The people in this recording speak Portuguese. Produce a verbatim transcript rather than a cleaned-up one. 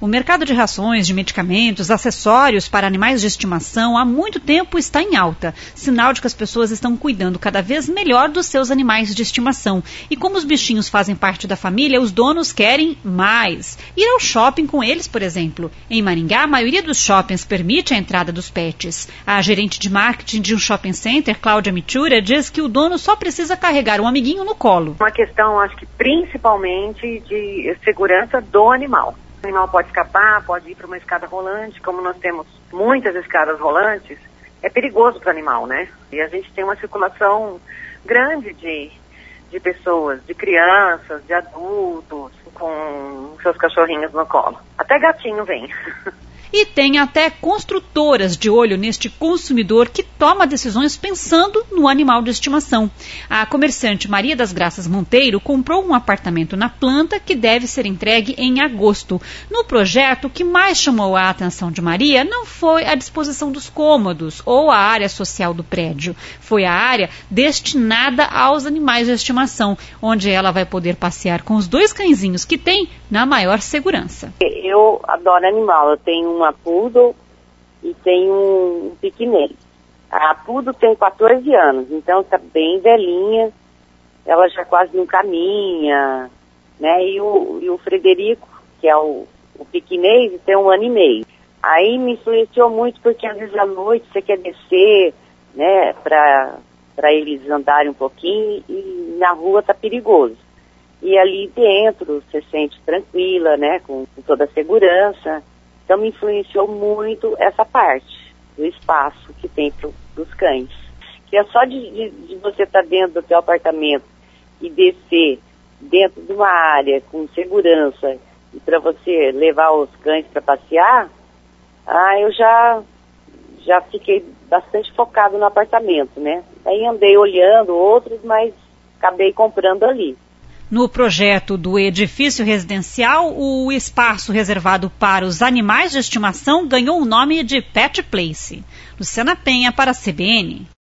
O mercado de rações, de medicamentos, acessórios para animais de estimação há muito tempo está em alta, sinal de que as pessoas estão cuidando cada vez melhor dos seus animais de estimação. E como os bichinhos fazem parte da família, os donos querem mais. Ir ao shopping com eles, por exemplo. Em Maringá, a maioria dos shoppings permite a entrada dos pets. A gerente de marketing de um shopping center, Cláudia Mitura, diz que o dono só precisa carregar um amiguinho no colo. Uma questão, acho que principalmente de segurança do animal. O animal pode escapar, pode ir para uma escada rolante, como nós temos muitas escadas rolantes, é perigoso para o animal, né? E a gente tem uma circulação grande de, de pessoas, de crianças, de adultos, com seus cachorrinhos no colo. Até gatinho vem. E tem até construtoras de olho neste consumidor que toma decisões pensando no animal de estimação. A comerciante Maria das Graças Monteiro comprou um apartamento na planta que deve ser entregue em agosto. No projeto, o que mais chamou a atenção de Maria não foi a disposição dos cômodos ou a área social do prédio. Foi a área destinada aos animais de estimação, onde ela vai poder passear com os dois cãezinhos que tem na maior segurança. Eu adoro animal, eu tenho uma poodle e tenho um pequinês. A poodle tem quatorze anos, então está bem velhinha, ela já quase não caminha, né? E o, e o Frederico, que é o, o pequinês, tem um ano e meio. Aí me influenciou muito porque às vezes à noite você quer descer, né, para para eles andarem um pouquinho e na rua tá perigoso. E ali dentro você se sente tranquila, né, com, com toda a segurança. Então me influenciou muito essa parte do espaço que tem para os cães. Que é só de, de, de você estar tá dentro do teu apartamento e descer dentro de uma área com segurança e para você levar os cães para passear, ah, eu já, já fiquei bastante focado no apartamento, né? Aí andei olhando outros, mas acabei comprando ali. No projeto do edifício residencial, o espaço reservado para os animais de estimação ganhou o nome de Pet Place. Luciana Penha para a C B N.